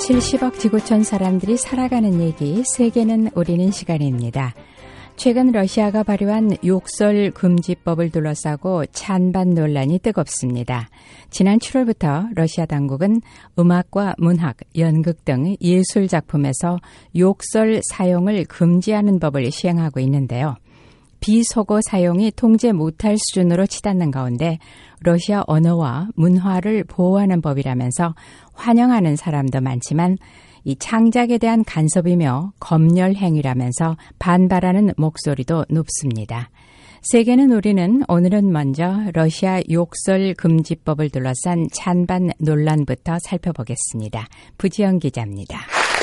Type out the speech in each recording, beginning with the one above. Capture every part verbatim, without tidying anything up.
칠십억 지구촌 사람들이 살아가는 얘기, 세계는 우리는 시간입니다. 최근 러시아가 발효한 욕설 금지법을 둘러싸고 찬반 논란이 뜨겁습니다. 지난 칠월부터 러시아 당국은 음악과 문학, 연극 등 예술 작품에서 욕설 사용을 금지하는 법을 시행하고 있는데요. 비속어 사용이 통제 못할 수준으로 치닫는 가운데 러시아 언어와 문화를 보호하는 법이라면서 환영하는 사람도 많지만 이 창작에 대한 간섭이며 검열 행위라면서 반발하는 목소리도 높습니다. 세계는 우리는 오늘은 먼저 러시아 욕설 금지법을 둘러싼 찬반 논란부터 살펴보겠습니다. 부지영 기자입니다.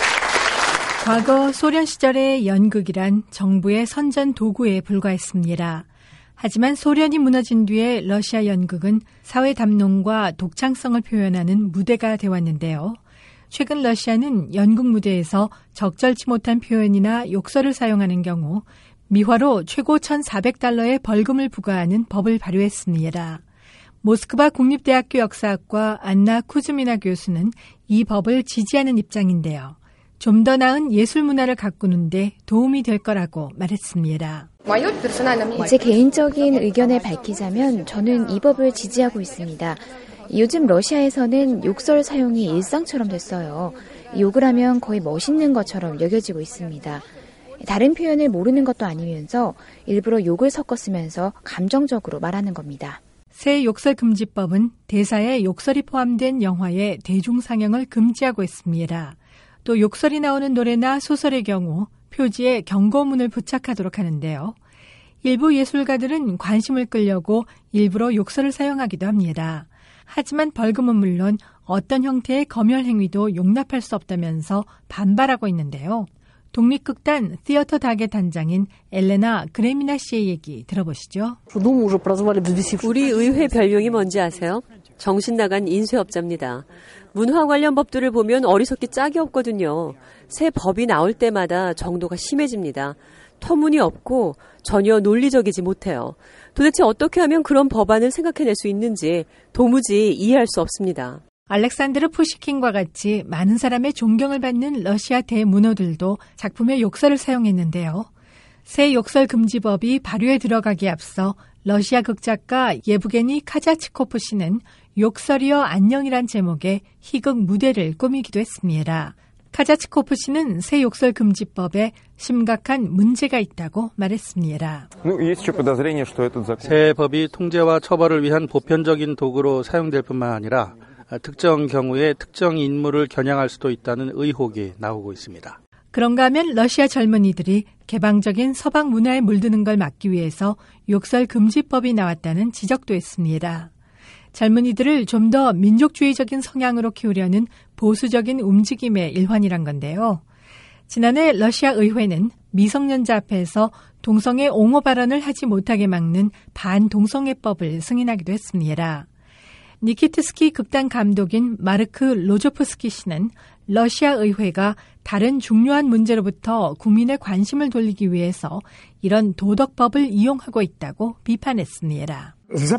과거 소련 시절의 연극이란 정부의 선전 도구에 불과했습니다. 하지만 소련이 무너진 뒤에 러시아 연극은 사회 담론과 독창성을 표현하는 무대가 되었는데요. 최근 러시아는 연극 무대에서 적절치 못한 표현이나 욕설을 사용하는 경우 미화로 최고 천사백 달러의 벌금을 부과하는 법을 발효했습니다. 모스크바 국립대학교 역사학과 안나 쿠즈미나 교수는 이 법을 지지하는 입장인데요. 좀 더 나은 예술 문화를 가꾸는데 도움이 될 거라고 말했습니다. 제 개인적인 의견을 밝히자면 저는 이 법을 지지하고 있습니다. 요즘 러시아에서는 욕설 사용이 일상처럼 됐어요. 욕을 하면 거의 멋있는 것처럼 여겨지고 있습니다. 다른 표현을 모르는 것도 아니면서 일부러 욕을 섞어 쓰면서 감정적으로 말하는 겁니다. 새 욕설 금지법은 대사에 욕설이 포함된 영화의 대중상영을 금지하고 있습니다. 또 욕설이 나오는 노래나 소설의 경우 표지에 경고문을 부착하도록 하는데요. 일부 예술가들은 관심을 끌려고 일부러 욕설을 사용하기도 합니다. 하지만 벌금은 물론 어떤 형태의 검열 행위도 용납할 수 없다면서 반발하고 있는데요. 독립극단 티어터 닥의 단장인 엘레나 그레미나 씨의 얘기 들어보시죠. 우리 의회 별명이 뭔지 아세요? 정신 나간 인쇄업자입니다. 문화 관련 법들을 보면 어리석기 짝이 없거든요. 새 법이 나올 때마다 정도가 심해집니다. 터무니없고 전혀 논리적이지 못해요. 도대체 어떻게 하면 그런 법안을 생각해낼 수 있는지 도무지 이해할 수 없습니다. 알렉산드르 푸시킨과 같이 많은 사람의 존경을 받는 러시아 대문호들도 작품의 욕설을 사용했는데요. 새 욕설 금지법이 발효에 들어가기에 앞서 러시아 극작가 예브게니 카자치코프 씨는 욕설이여 안녕이란 제목의 희극 무대를 꾸미기도 했습니다. 카자치코프 씨는 새 욕설 금지법에 심각한 문제가 있다고 말했습니다. 새 법이 통제와 처벌을 위한 보편적인 도구로 사용될 뿐만 아니라 특정 경우에 특정 인물을 겨냥할 수도 있다는 의혹이 나오고 있습니다. 그런가 하면 러시아 젊은이들이 개방적인 서방 문화에 물드는 걸 막기 위해서 욕설 금지법이 나왔다는 지적도 했습니다. 젊은이들을 좀 더 민족주의적인 성향으로 키우려는 보수적인 움직임의 일환이란 건데요. 지난해 러시아 의회는 미성년자 앞에서 동성애 옹호 발언을 하지 못하게 막는 반동성애법을 승인하기도 했습니다. 니키트스키 극단 감독인 마르크 로조프스키 씨는 러시아 의회가 다른 중요한 문제로부터 국민의 관심을 돌리기 위해서 이런 도덕법을 이용하고 있다고 비판했습니다.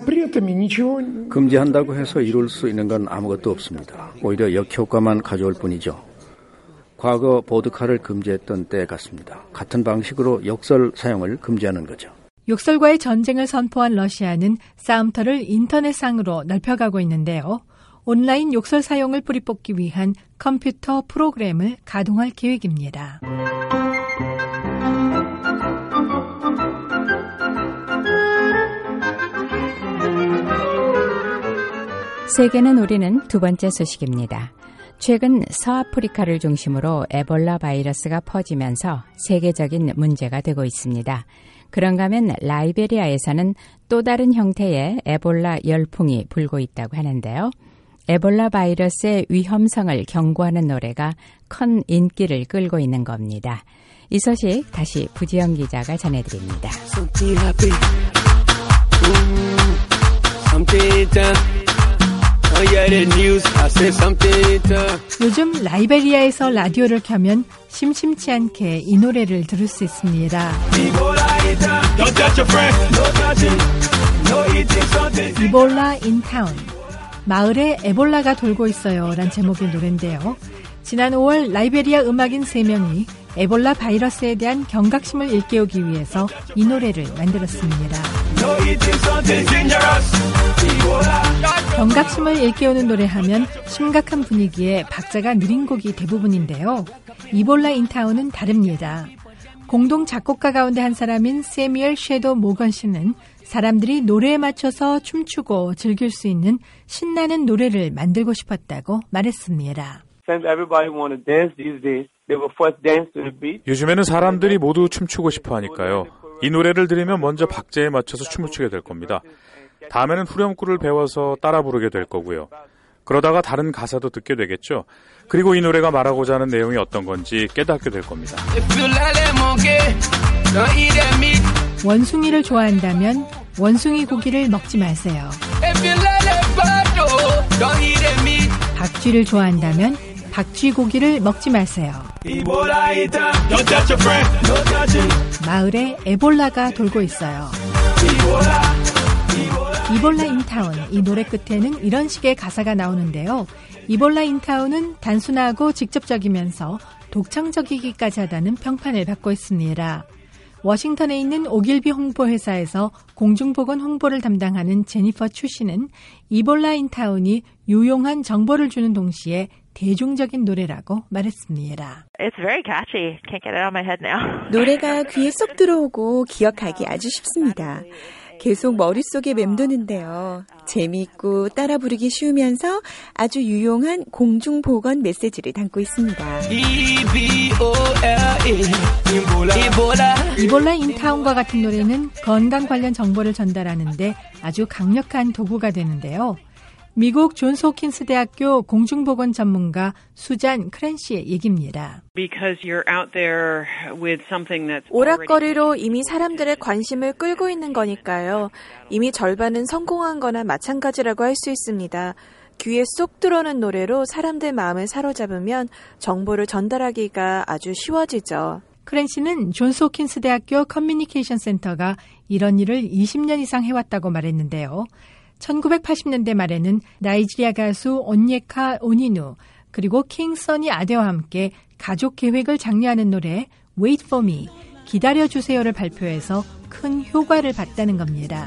금지한다고 해서 이룰 수 있는 건 아무것도 없습니다. 오히려 역효과만 가져올 뿐이죠. 과거 보드카를 금지했던 때 같습니다. 같은 방식으로 욕설 사용을 금지하는 거죠. 욕설과의 전쟁을 선포한 러시아는 싸움터를 인터넷상으로 넓혀가고 있는데요. 온라인 욕설 사용을 뿌리뽑기 위한 컴퓨터 프로그램을 가동할 계획입니다. 세계는 우리는 두 번째 소식입니다. 최근 서아프리카를 중심으로 에볼라 바이러스가 퍼지면서 세계적인 문제가 되고 있습니다. 그런가 하면 라이베리아에서는 또 다른 형태의 에볼라 열풍이 불고 있다고 하는데요. 에볼라 바이러스의 위험성을 경고하는 노래가 큰 인기를 끌고 있는 겁니다. 이 소식 다시 부지영 기자가 전해드립니다. 요즘 라이베리아에서 라디오를 켜면 심심치 않게 이 노래를 들을 수 있습니다. 이볼라 인 타운. 마을에 에볼라가 돌고 있어요 란 제목의 노래인데요. 지난 오월 라이베리아 음악인 세 명이 에볼라 바이러스에 대한 경각심을 일깨우기 위해서 이 노래를 만들었습니다. 경각심을 일깨우는 노래하면 심각한 분위기에 박자가 느린 곡이 대부분인데요. 이볼라 인타운은 다릅니다. 공동 작곡가 가운데 한 사람인 세뮤얼 섀도우 모건 씨는 사람들이 노래에 맞춰서 춤추고 즐길 수 있는 신나는 노래를 만들고 싶었다고 말했습니다. 요즘에는 사람들이 모두 춤추고 싶어 하니까요. 이 노래를 들으면 먼저 박자에 맞춰서 춤을 추게 될 겁니다. 다음에는 후렴구를 배워서 따라 부르게 될 거고요. 그러다가 다른 가사도 듣게 되겠죠. 그리고 이 노래가 말하고자 하는 내용이 어떤 건지 깨닫게 될 겁니다. 원숭이를 좋아한다면 원숭이 고기를 먹지 마세요. 박쥐를 좋아한다면 박쥐 고기를 먹지 마세요. 마을에 에볼라가 돌고 있어요. 이볼라 인타운, 이 노래 끝에는 이런 식의 가사가 나오는데요. 이볼라 인타운은 단순하고 직접적이면서 독창적이기까지 하다는 평판을 받고 있습니다. 워싱턴에 있는 오길비 홍보회사에서 공중보건 홍보를 담당하는 제니퍼 추 씨는 이볼라 인타운이 유용한 정보를 주는 동시에 대중적인 노래라고 말했습니다. It's very catchy. Can't get it out of my head now. 노래가 귀에 쏙 들어오고 기억하기 아주 쉽습니다. 계속 머릿속에 맴도는데요. 재미있고 따라 부르기 쉬우면서 아주 유용한 공중보건 메시지를 담고 있습니다. 이볼라 인타운과 같은 노래는 건강 관련 정보를 전달하는데 아주 강력한 도구가 되는데요. 미국 존스 호킨스 대학교 공중보건 전문가 수잔 크랜시의 얘기입니다. 오락거리로 이미 사람들의 관심을 끌고 있는 거니까요. 이미 절반은 성공한 거나 마찬가지라고 할 수 있습니다. 귀에 쏙 들어오는 노래로 사람들 마음을 사로잡으면 정보를 전달하기가 아주 쉬워지죠. 크랜시는 존스 호킨스 대학교 커뮤니케이션 센터가 이런 일을 이십 년 이상 해왔다고 말했는데요. 천구백팔십 년대 말에는 나이지리아 가수 온예카 오니누 그리고 킹 써니 아데와 함께 가족 계획을 장려하는 노래 Wait for me, 기다려주세요를 발표해서 큰 효과를 봤다는 겁니다.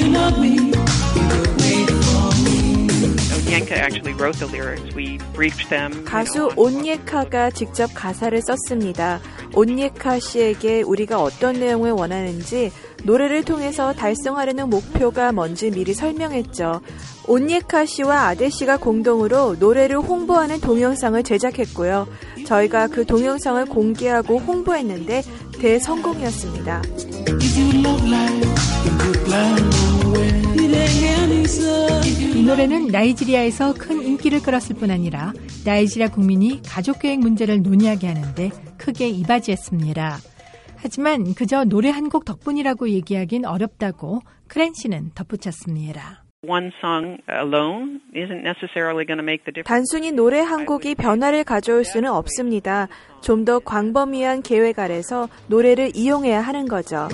가수 온예카가 직접 가사를 썼습니다. 온예카 씨에게 우리가 어떤 내용을 원하는지 노래를 통해서 달성하려는 목표가 뭔지 미리 설명했죠. 온예카 씨와 아데 씨가 공동으로 노래를 홍보하는 동영상을 제작했고요. 저희가 그 동영상을 공개하고 홍보했는데 대성공이었습니다. 이 노래는 나이지리아에서 큰 인기를 끌었을 뿐 아니라 나이지리아 국민이 가족계획 문제를 논의하게 하는데 크게 이바지했습니다. 하지만 그저 노래 한 곡 덕분이라고 얘기하긴 어렵다고 크랜시는 덧붙였습니다. 단순히 노래 한 곡이 변화를 가져올 수는 없습니다. 좀 더 광범위한 계획 아래서 노래를 이용해야 하는 거죠.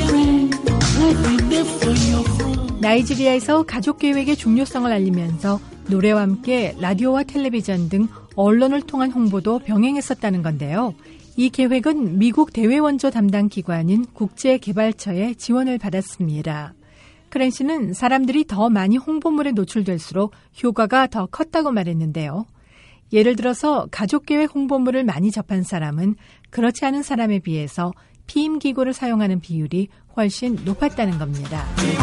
나이지리아에서 가족계획의 중요성을 알리면서 노래와 함께 라디오와 텔레비전 등 언론을 통한 홍보도 병행했었다는 건데요. 이 계획은 미국 대외원조 담당 기관인 국제개발처의 지원을 받았습니다. 크랜시는 사람들이 더 많이 홍보물에 노출될수록 효과가 더 컸다고 말했는데요. 예를 들어서 가족계획 홍보물을 많이 접한 사람은 그렇지 않은 사람에 비해서 피임기구를 사용하는 비율이 훨씬 높았다는 겁니다.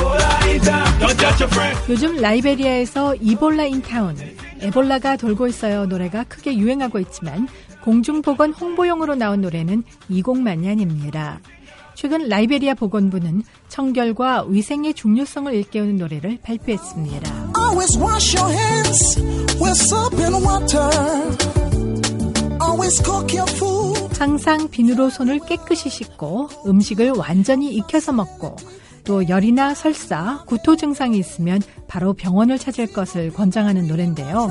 요즘 라이베리아에서 이볼라 인타운, 에볼라가 돌고 있어요 노래가 크게 유행하고 있지만 공중보건 홍보용으로 나온 노래는 이 곡만이 아닙니다. 최근 라이베리아 보건부는 청결과 위생의 중요성을 일깨우는 노래를 발표했습니다. Always wash your hands with soap and water. Always cook your food. 항상 비누로 손을 깨끗이 씻고 음식을 완전히 익혀서 먹고 또 열이나 설사, 구토 증상이 있으면 바로 병원을 찾을 것을 권장하는 노래인데요.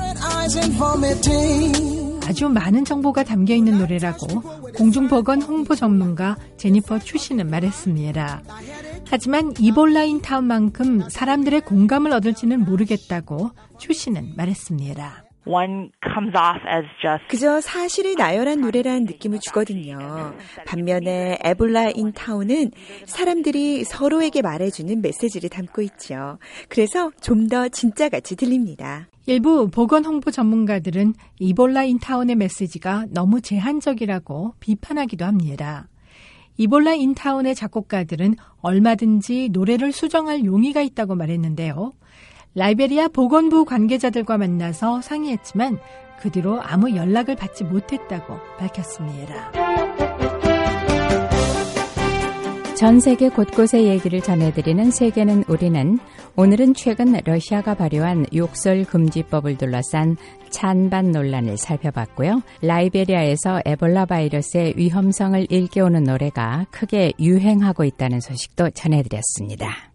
아주 많은 정보가 담겨있는 노래라고 공중보건 홍보 전문가 제니퍼 추 씨는 말했습니다. 하지만 이볼라 인타운만큼 사람들의 공감을 얻을지는 모르겠다고 추 씨는 말했습니다. one comes off as just 그저 사실이 나열한 노래라는 느낌을 주거든요. 반면에 에볼라 인 타운은 사람들이 서로에게 말해주는 메시지를 담고 있죠. 그래서 좀 더 진짜같이 들립니다. 일부 보건 홍보 전문가들은 이볼라 인 타운의 메시지가 너무 제한적이라고 비판하기도 합니다. 이볼라 인 타운의 작곡가들은 얼마든지 노래를 수정할 용의가 있다고 말했는데요. 라이베리아 보건부 관계자들과 만나서 상의했지만 그 뒤로 아무 연락을 받지 못했다고 밝혔습니다. 전 세계 곳곳의 얘기를 전해드리는 세계는 우리는 오늘은 최근 러시아가 발효한 욕설 금지법을 둘러싼 찬반 논란을 살펴봤고요. 라이베리아에서 에볼라 바이러스의 위험성을 일깨우는 노래가 크게 유행하고 있다는 소식도 전해드렸습니다.